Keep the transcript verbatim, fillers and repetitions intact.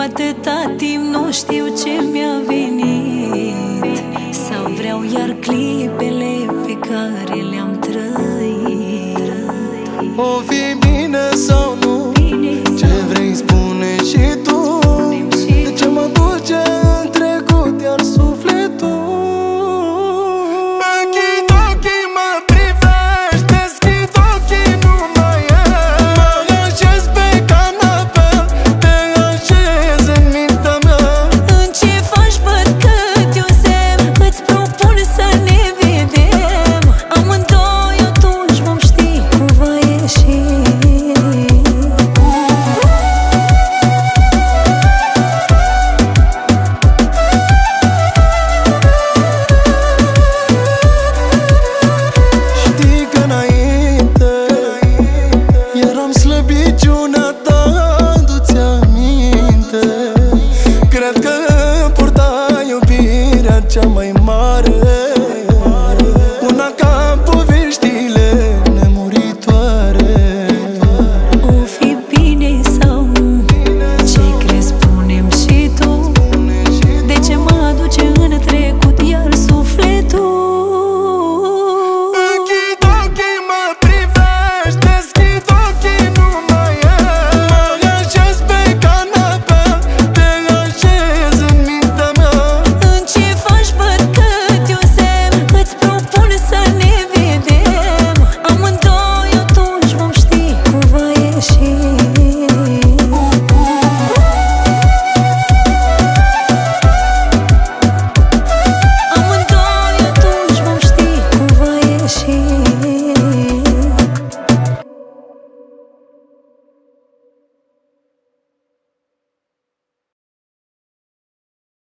atâta timp nu știu ce mi-a venit, sau vreau iar clipele pe care le-am trăit. O fi bine sau nu? Ce vrei spune și tu? De ce mă duce în trecut iar sufletul? Închid ochii, mă privești, deschid ochii, nu mai e. Mă așez pe canapea, te așez în mintea mea. În ce faci văd cât eu semn, îți propun să ne vedem. Amândoi atunci vom ști cum va ieși. Știi că înainte eram slăbiciunea ta, adu-ți aminte. Cred că purtai iubirea cea mai mare, una ca poveștile nemuritoare. O fi bine sau nu? Ce crezi, spune-mi și tu? De ce mă aduce în trecut iar sufletul? Închid ochii, mă privești, deschid ochii, nu mai e. Mă așez pe canapea, te așez în mintea mea. În ce faci văd cât eu semn, îți propun să ne vedem. Amândoi atunci vom ști cum va ieși.